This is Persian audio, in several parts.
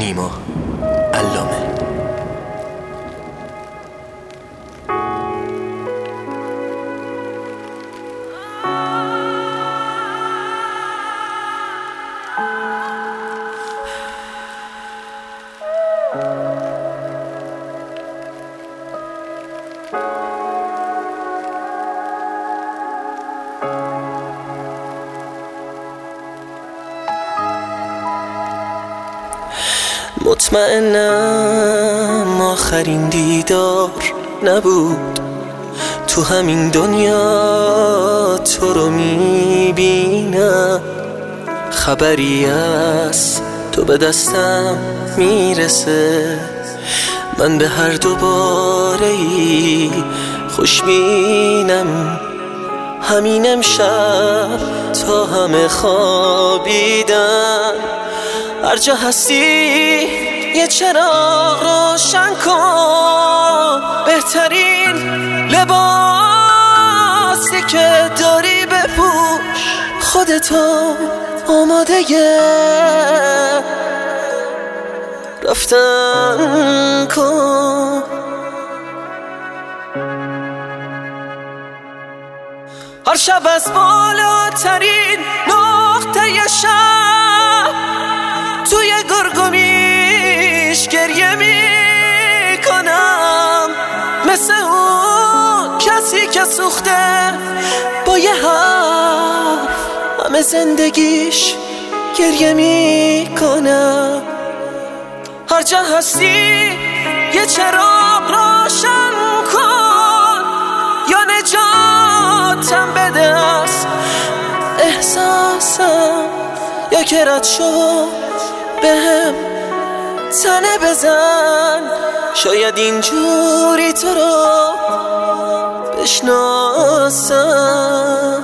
نیما علامه. مطمئنم آخرین دیدار نبود، تو همین دنیا تو رو میبینم، خبری از تو به دستم میرسه، من به هر دوباره‌ای خوشبینم. همین امشب تا همه خوابیدن، هر جا هستی یه چراغ روشن کن، بهترین لباسی که داری بپوش، خودتو آماده رفتن کن. هر شب از بالاترین نقطه شب توی گرگومیش گریه میکنم، مثل اون کسی که سوخته با یه حرف همه زندگیش گریه میکنم. هر جا هستی یه چراغ روشن کن، یا نجاتم بده از احساسم، یا که رد شو بهم تنه بزن، شاید اینجوری تو رو بشناسم.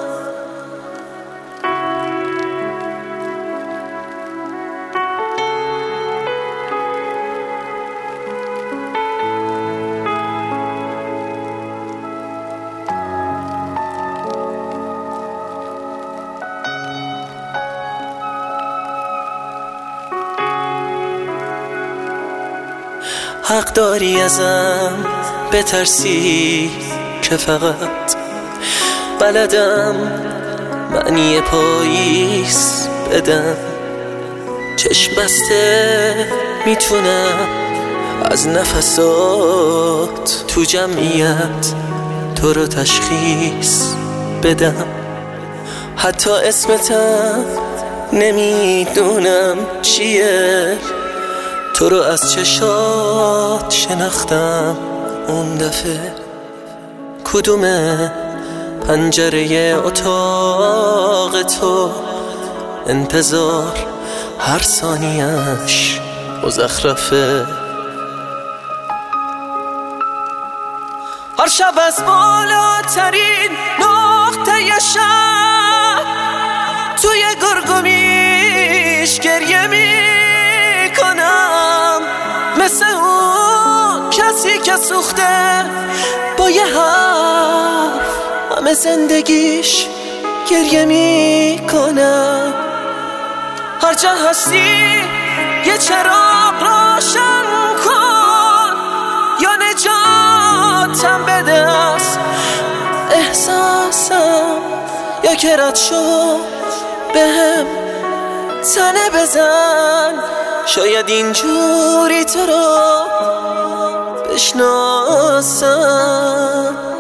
حق داری ازم بترسی که فقط بلدم معنی پاییز بدم، چشم بسته میتونم از نفسات تو جمعیت تو رو تشخیص بدم، حتی اسمتم نمیدونم چیه، تو رو از چشات شناختم اون دفعه، کدومه پنجره اتاق تو، انتظار هر ثانیه‌اش مزخرفه. هر شب از بالاترین نقطه شب توی گرگومیش گریه میکنم، مثل اون کسی که سوخته با یه حرف همه زندگیش گریه میکنم. هر جا هستی یه چراغ روشن کن، یا نجاتم بده از احساسم، یا که رد شو بهم تنه بزن، شاید اینجوری تو رو بشناسم.